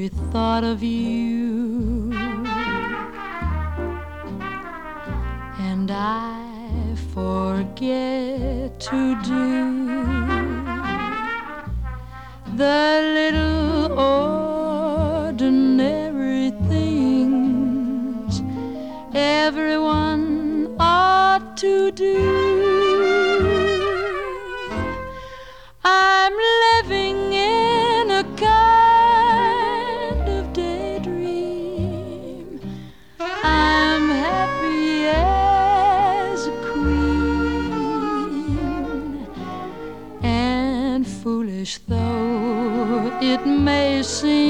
every thought of you, and I forget to do the little ordinary things everyone ought to do. I'm living in a kind of daydream. I'm happy as a queen, and foolish though it may seem,